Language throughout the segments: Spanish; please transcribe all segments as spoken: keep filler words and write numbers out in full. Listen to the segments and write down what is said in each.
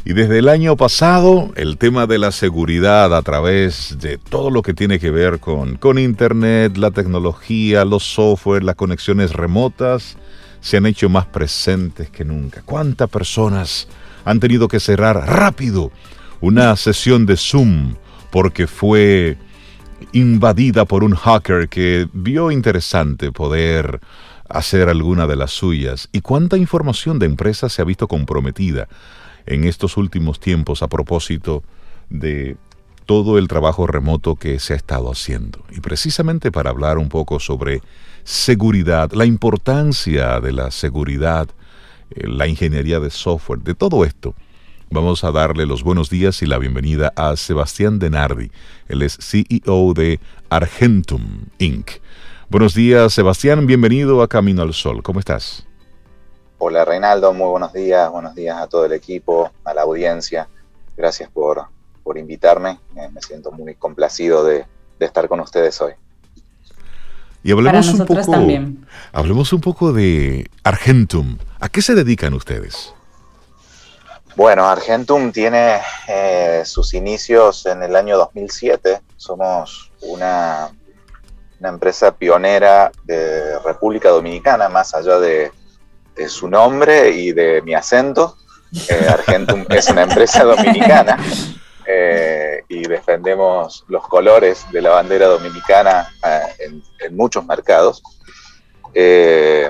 Y desde el año pasado, el tema de la seguridad a través de todo lo que tiene que ver con, con Internet, la tecnología, los software, las conexiones remotas, se han hecho más presentes que nunca. ¿Cuántas personas han tenido que cerrar rápido una sesión de Zoom porque fue invadida por un hacker que vio interesante poder hacer alguna de las suyas? ¿Y cuánta información de empresas se ha visto comprometida en estos últimos tiempos a propósito de todo el trabajo remoto que se ha estado haciendo? Y precisamente para hablar un poco sobre seguridad, la importancia de la seguridad, eh, la ingeniería de software, de todo esto, vamos a darle los buenos días y la bienvenida a Sebastián Denardi. Él es C E O de Argentum incorporated. Buenos días, Sebastián, bienvenido a Camino al Sol. ¿Cómo estás? Hola, Reinaldo, muy buenos días. Buenos días a todo el equipo, a la audiencia. Gracias por, por invitarme. Eh, me siento muy complacido de, de estar con ustedes hoy. Y hablemos un poco, también. hablemos un poco de Argentum. ¿A qué se dedican ustedes? Bueno, Argentum tiene eh, sus inicios en el año dos mil siete. Somos una, una empresa pionera de República Dominicana, más allá de, de su nombre y de mi acento. Eh, Argentum es una empresa dominicana eh, y defendemos los colores de la bandera dominicana eh, en, en muchos mercados. Eh,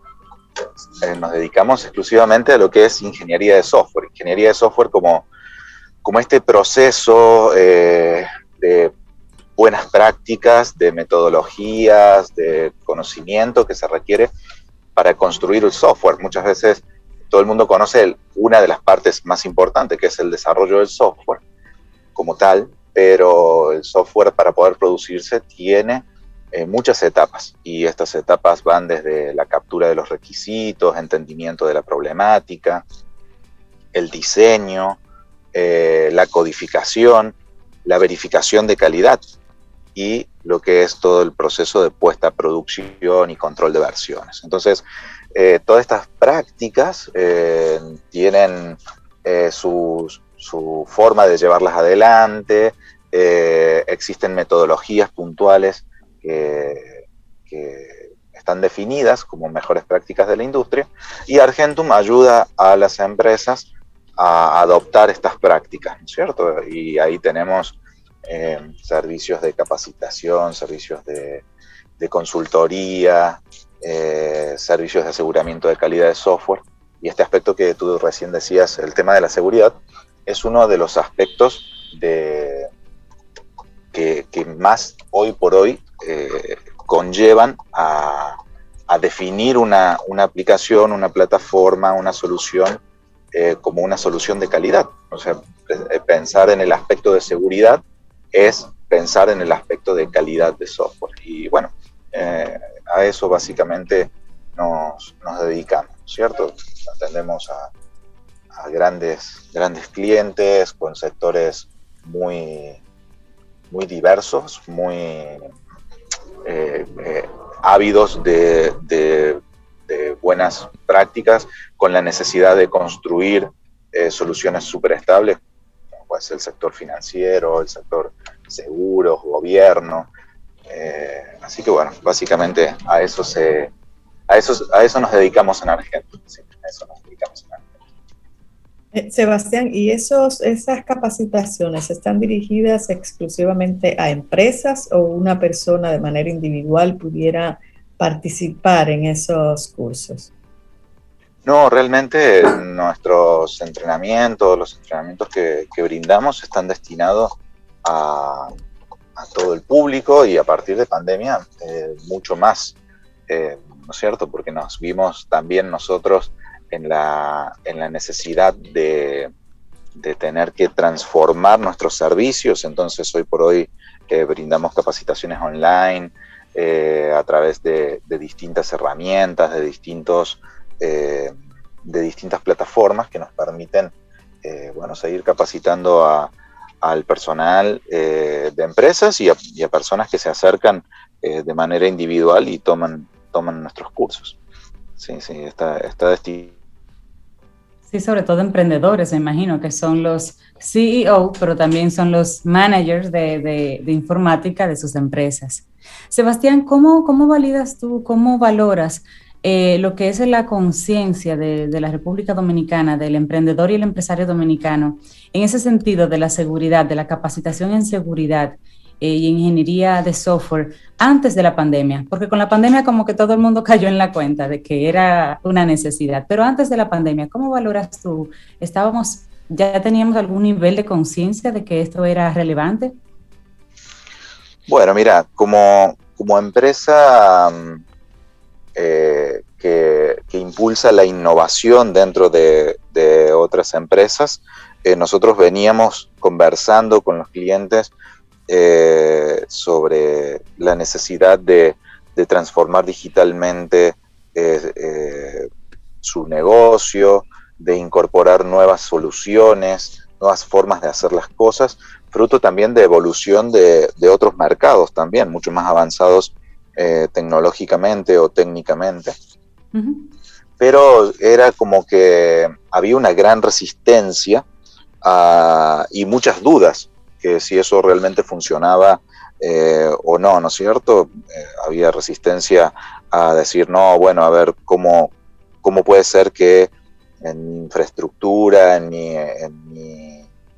eh, nos dedicamos exclusivamente a lo que es ingeniería de software. Ingeniería de software como, como este proceso eh, de buenas prácticas, de metodologías, de conocimiento que se requiere para construir el software. Muchas veces todo el mundo conoce el, una de las partes más importantes, que es el desarrollo del software como tal, pero el software, para poder producirse, tiene eh, muchas etapas, y estas etapas van desde la captura de los requisitos, entendimiento de la problemática, el diseño, eh, la codificación, la verificación de calidad y lo que es todo el proceso de puesta a producción y control de versiones. Entonces, eh, todas estas prácticas eh, tienen eh, su, su forma de llevarlas adelante, eh, existen metodologías puntuales que, que están definidas como mejores prácticas de la industria, y Argentum ayuda a las empresas a adoptar estas prácticas, ¿no es cierto? Y ahí tenemos Eh, servicios de capacitación, servicios de, de consultoría, eh, servicios de aseguramiento de calidad de software. Y este aspecto que tú recién decías, el tema de la seguridad, es uno de los aspectos de, que, que más hoy por hoy eh, conllevan a, a definir una, una aplicación, una plataforma, una solución eh, como una solución de calidad. O sea, pensar en el aspecto de seguridad es pensar en el aspecto de calidad de software. Y bueno, eh, a eso básicamente nos, nos dedicamos, ¿cierto? Atendemos a, a grandes, grandes clientes con sectores muy, muy diversos, muy eh, eh, ávidos de, de, de buenas prácticas, con la necesidad de construir eh, soluciones súper estables. Pues el sector financiero, el sector seguros, gobierno. Eh, así que bueno, básicamente a eso se, a eso, a eso nos dedicamos en Argentum. Sí, a eso nos dedicamos en Argentum. Eh, Sebastián, ¿y esos, esas capacitaciones están dirigidas exclusivamente a empresas o una persona de manera individual pudiera participar en esos cursos? No, realmente nuestros entrenamientos, los entrenamientos que, que brindamos están destinados a, a todo el público, y a partir de pandemia eh, mucho más, eh, ¿no es cierto? Porque nos vimos también nosotros en la, en la necesidad de, de tener que transformar nuestros servicios. Entonces hoy por hoy eh, brindamos capacitaciones online eh, a través de, de distintas herramientas, de distintos Eh, de distintas plataformas que nos permiten eh, bueno, seguir capacitando a, al personal eh, de empresas y a, y a personas que se acercan eh, de manera individual y toman, toman nuestros cursos. Sí, sí, está, está destinado. Sí, sobre todo emprendedores, me imagino, que son los C E O, pero también son los managers de, de, de informática de sus empresas. Sebastián, ¿cómo, cómo validas tú, cómo valoras eh, lo que es la conciencia de, de la República Dominicana, del emprendedor y el empresario dominicano, en ese sentido de la seguridad, de la capacitación en seguridad eh, y ingeniería de software antes de la pandemia? Porque con la pandemia como que todo el mundo cayó en la cuenta de que era una necesidad, pero antes de la pandemia, ¿cómo valoras tú? ¿Estábamos, ya teníamos algún nivel de conciencia de que esto era relevante? Bueno, mira, como, como empresa eh, que, que impulsa la innovación dentro de, de otras empresas, eh, nosotros veníamos conversando con los clientes eh, sobre la necesidad de, de transformar digitalmente eh, eh, su negocio, de incorporar nuevas soluciones, nuevas formas de hacer las cosas, fruto también de evolución de, de otros mercados también, mucho más avanzados eh, tecnológicamente o técnicamente. Uh-huh. Pero era como que había una gran resistencia uh, y muchas dudas que si eso realmente funcionaba eh, o no, ¿no es cierto? Eh, había resistencia a decir, no, bueno, a ver, ¿cómo, cómo puede ser que en mi infraestructura, en mi... En mi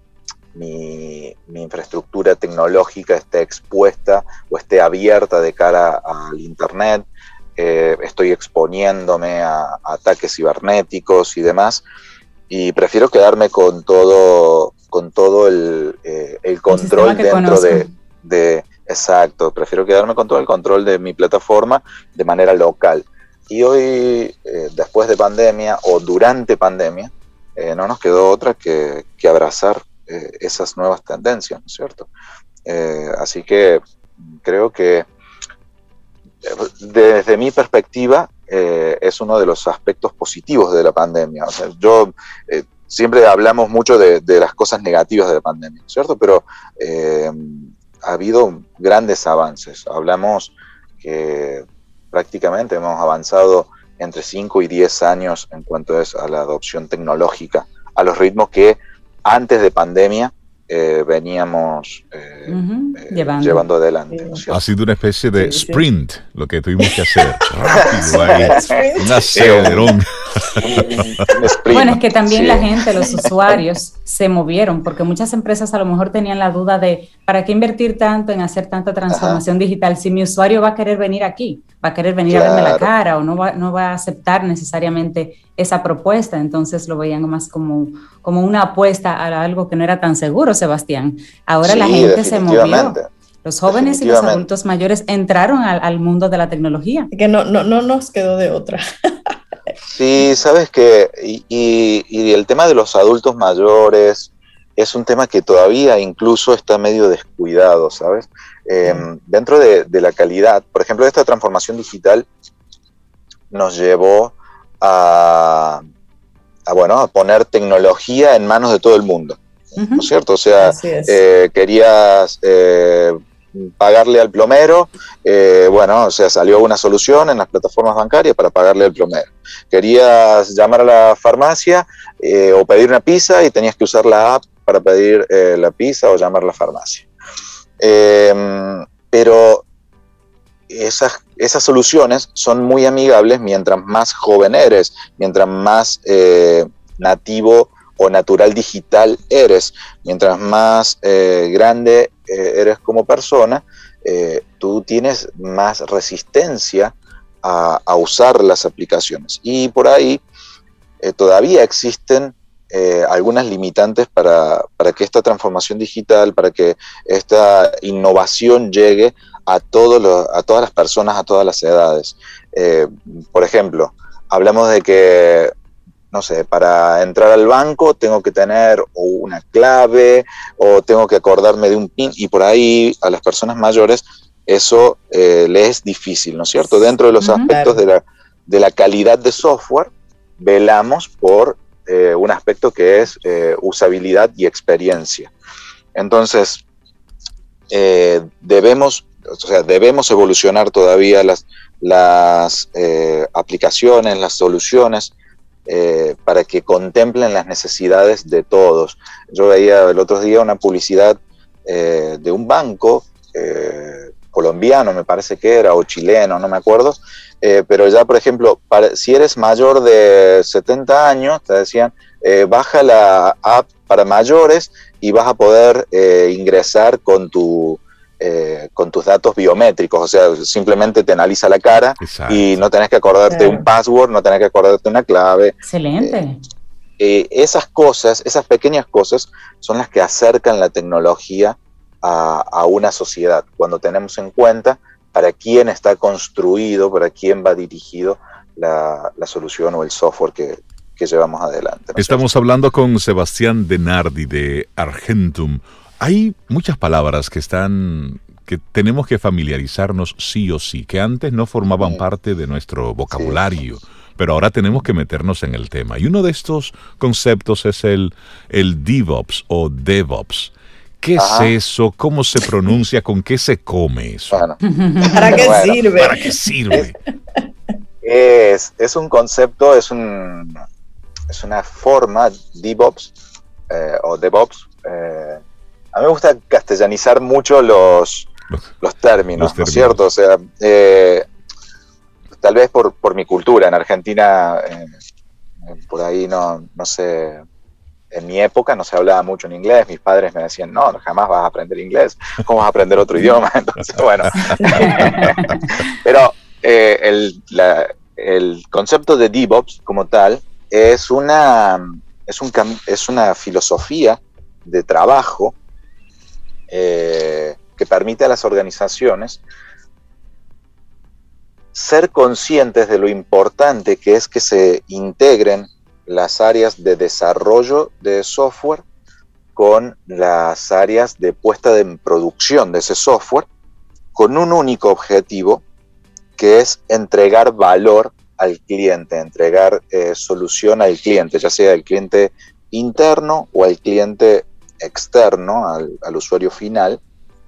Mi, mi infraestructura tecnológica esté expuesta o esté abierta de cara al Internet, eh, estoy exponiéndome a, a ataques cibernéticos y demás, y prefiero quedarme con todo, con todo el, eh, el control el dentro de, de, exacto, prefiero quedarme con todo el control de mi plataforma de manera local. Y hoy, eh, después de pandemia o durante pandemia, eh, no nos quedó otra que, que abrazar Eh, esas nuevas tendencias, ¿no es cierto? Eh, así que creo que desde mi perspectiva eh, es uno de los aspectos positivos de la pandemia. O sea, yo eh, siempre hablamos mucho de, de las cosas negativas de la pandemia, ¿no es cierto? Pero eh, ha habido grandes avances. Hablamos que prácticamente hemos avanzado entre cinco y diez años en cuanto es a la adopción tecnológica, a los ritmos que antes de pandemia eh, veníamos eh, uh-huh. eh, llevando. llevando adelante. ¿No? Ha sido una especie de sí, sprint sí. lo que tuvimos que hacer. Rápido ahí. Un acelerón. Bueno, es que también sí. la gente, los usuarios, se movieron, porque muchas empresas a lo mejor tenían la duda de ¿para qué invertir tanto en hacer tanta transformación Ajá. digital si mi usuario va a querer venir aquí? Va a querer venir claro. a verme la cara o no va, no va a aceptar necesariamente esa propuesta. Entonces lo veían más como, como una apuesta a algo que no era tan seguro, Sebastián. Ahora sí, la gente se movió. Los jóvenes y los adultos mayores entraron al, al mundo de la tecnología. Que no, no, no nos quedó de otra. Sí, sabes que y, y, y el tema de los adultos mayores es un tema que todavía incluso está medio descuidado, ¿sabes? Eh, mm. Dentro de, de la calidad, por ejemplo, esta transformación digital nos llevó a, a, bueno, a poner tecnología en manos de todo el mundo, uh-huh. ¿no es cierto? O sea, eh, querías eh, pagarle al plomero, eh, bueno, o sea, salió una solución en las plataformas bancarias para pagarle al plomero. Querías llamar a la farmacia eh, o pedir una pizza y tenías que usar la app para pedir eh, la pizza o llamar a la farmacia. Eh, pero esas, esas soluciones son muy amigables mientras más joven eres, mientras más eh, nativo o natural digital eres, mientras más eh, grande eh, eres como persona, eh, tú tienes más resistencia a, a usar las aplicaciones. Y por ahí eh, todavía existen Eh, algunas limitantes para, para que esta transformación digital, para que esta innovación llegue a, todo lo, a todas las personas, a todas las edades. Eh, por ejemplo, hablamos de que, no sé, para entrar al banco tengo que tener una clave o tengo que acordarme de un PIN, y por ahí a las personas mayores eso eh, les es difícil, ¿no es cierto? Dentro de los uh-huh. aspectos de la, de la calidad de software, velamos por Eh, un aspecto que es eh, usabilidad y experiencia. Entonces, eh, debemos, o sea, debemos evolucionar todavía las, las eh, aplicaciones, las soluciones, eh, para que contemplen las necesidades de todos. Yo veía el otro día una publicidad eh, de un banco eh, colombiano, me parece que era, o chileno, no me acuerdo, eh, pero ya, por ejemplo, para, si eres mayor de setenta años, te decían, eh, baja la app para mayores y vas a poder eh, ingresar con tu... Eh, con tus datos biométricos, o sea, simplemente te analiza la cara. Exacto. Y no tenés que acordarte claro. un password, no tenés que acordarte una clave. Excelente. Eh, eh, esas cosas, esas pequeñas cosas son las que acercan la tecnología a, a una sociedad, cuando tenemos en cuenta para quién está construido, para quién va dirigido la, la solución o el software que, que llevamos adelante, ¿no? Estamos hablando con Sebastián Denardi de Argentum. Hay muchas palabras que están, que tenemos que familiarizarnos sí o sí, que antes no formaban sí. parte de nuestro vocabulario, sí. pero ahora tenemos que meternos en el tema. Y uno de estos conceptos es el, el DevOps o DevOps. ¿Qué Ajá. es eso? ¿Cómo se pronuncia? ¿Con qué se come eso? Bueno. ¿Para qué bueno, sirve? ¿Para qué sirve? Es, es un concepto, es, un, es una forma, DevOps eh, o DevOps, eh, a mí me gusta castellanizar mucho los, los, los, términos, los términos, ¿no es cierto? O sea, eh, tal vez por, por mi cultura. En Argentina, eh, por ahí no, no sé, en mi época no se hablaba mucho en inglés. Mis padres me decían, no, jamás vas a aprender inglés. ¿Cómo vas a aprender otro idioma? Entonces, bueno. Pero eh, el, la, el concepto de DevOps como tal es una, es un, es una filosofía de trabajo Eh, que permite a las organizaciones ser conscientes de lo importante que es que se integren las áreas de desarrollo de software con las áreas de puesta en producción de ese software, con un único objetivo, que es entregar valor al cliente, entregar eh, solución al cliente, ya sea el cliente interno o al cliente externo, al, al usuario final,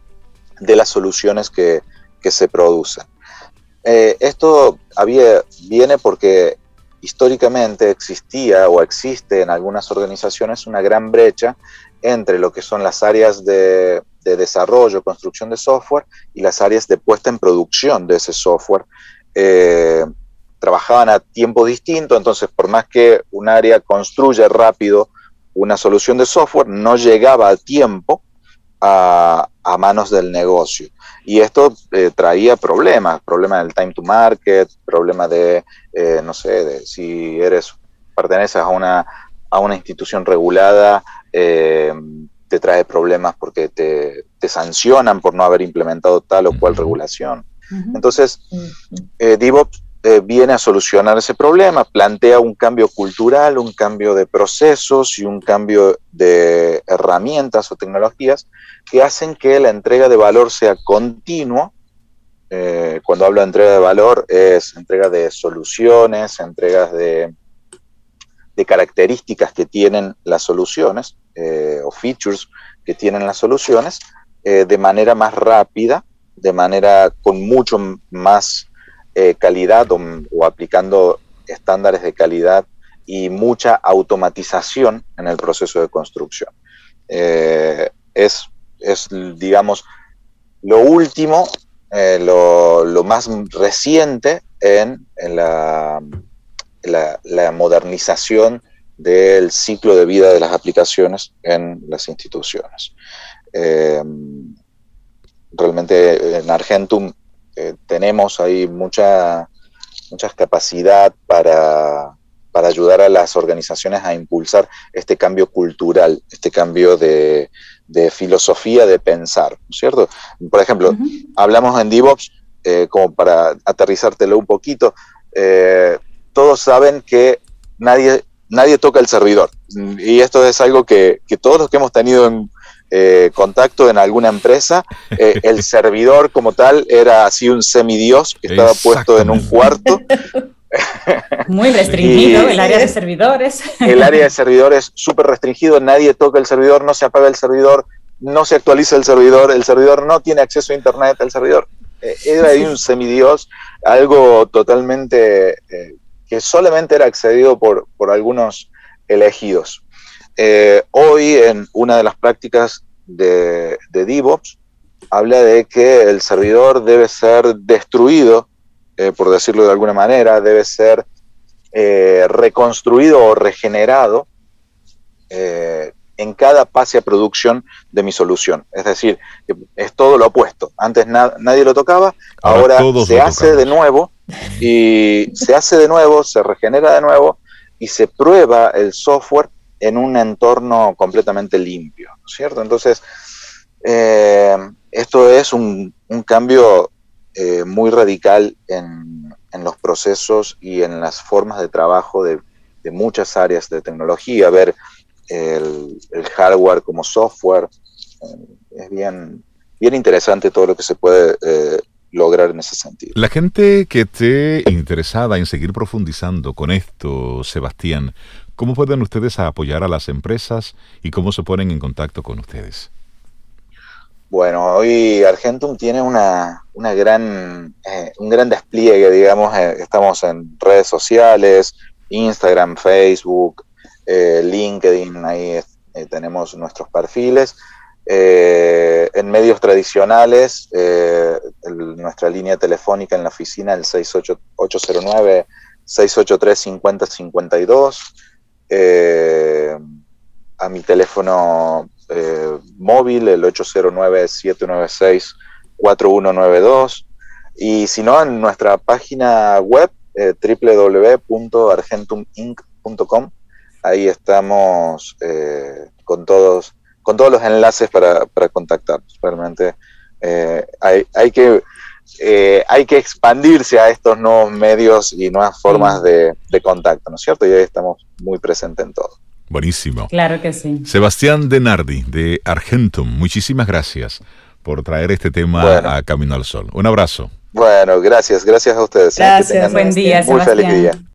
de las soluciones que, que se producen. Eh, esto había, viene porque históricamente existía o existe en algunas organizaciones una gran brecha entre lo que son las áreas de, de desarrollo, construcción de software y las áreas de puesta en producción de ese software. Eh, trabajaban a tiempo distinto, entonces por más que un área construye rápido una solución de software, no llegaba a tiempo a, a manos del negocio. Y esto eh, traía problemas, problemas del time to market, problemas de, eh, no sé, de si eres, perteneces a una, a una institución regulada, eh, te trae problemas porque te, te sancionan por no haber implementado tal o cual regulación. Uh-huh. Entonces, eh, DevOps Eh, viene a solucionar ese problema, plantea un cambio cultural, un cambio de procesos y un cambio de herramientas o tecnologías que hacen que la entrega de valor sea continua. Eh, cuando hablo de entrega de valor es entrega de soluciones, entregas de, de características que tienen las soluciones eh, o features que tienen las soluciones eh, de manera más rápida, de manera con mucho más Eh, calidad o, o aplicando estándares de calidad y mucha automatización en el proceso de construcción. Eh, es, es, digamos, lo último, eh, lo, lo más reciente en, en la, la, la modernización del ciclo de vida de las aplicaciones en las instituciones. Eh, realmente en Argentum Eh, tenemos ahí mucha, mucha capacidad para, para ayudar a las organizaciones a impulsar este cambio cultural, este cambio de, de filosofía de pensar, ¿no es cierto? Por ejemplo, uh-huh. hablamos en DevOps, eh, como para aterrizártelo un poquito, eh, todos saben que nadie, nadie toca el servidor, y esto es algo que, que todos los que hemos tenido en Eh, contacto en alguna empresa, eh, el servidor como tal era así un semidios que estaba puesto en un cuarto. Muy restringido y el área de servidores. El área de servidores súper restringido, nadie toca el servidor, no se apaga el servidor, no se actualiza el servidor, el servidor no tiene acceso a internet, el servidor eh, era ahí un semidios, algo totalmente eh, que solamente era accedido por, por algunos elegidos. Eh, hoy, en una de las prácticas de, de DevOps, habla de que el servidor debe ser destruido, eh, por decirlo de alguna manera, debe ser eh, reconstruido o regenerado eh, en cada pase a producción de mi solución. Es decir, es todo lo opuesto. Antes na- nadie lo tocaba, ahora, ahora se hace de nuevo, y se hace de nuevo, se regenera de nuevo, y se prueba el software en un entorno completamente limpio, ¿no es cierto? Entonces, eh, esto es un, un cambio eh, muy radical en, en los procesos y en las formas de trabajo de, de muchas áreas de tecnología. Ver el, el hardware como software, eh, es bien, bien interesante todo lo que se puede eh, lograr en ese sentido. La gente que esté interesada en seguir profundizando con esto, Sebastián, ¿cómo pueden ustedes apoyar a las empresas y cómo se ponen en contacto con ustedes? Bueno, hoy Argentum tiene una, una gran, eh, un gran despliegue, digamos. Eh, estamos en redes sociales, Instagram, Facebook, eh, LinkedIn, ahí eh, tenemos nuestros perfiles. Eh, en medios tradicionales, eh, el, nuestra línea telefónica en la oficina, el seis ocho cero nueve, seis ocho tres, cinco cero cinco dos. Eh, a mi teléfono eh, móvil, el ocho cero nueve, siete nueve seis, cuatro uno nueve dos, y si no, en nuestra página web, eh, doble u doble u doble u punto argentum inc punto com. Ahí estamos eh, con todos con todos los enlaces para, para contactarnos. Realmente eh, hay, hay que eh, hay que expandirse a estos nuevos medios y nuevas formas de, de contacto, ¿no es cierto? Y ahí estamos muy presentes en todo. Buenísimo. Claro que sí. Sebastián Denardi, de Argentum, muchísimas gracias por traer este tema bueno. a Camino al Sol. Un abrazo. Bueno, gracias, gracias a ustedes. Gracias, buen día, muy Sebastián. feliz día.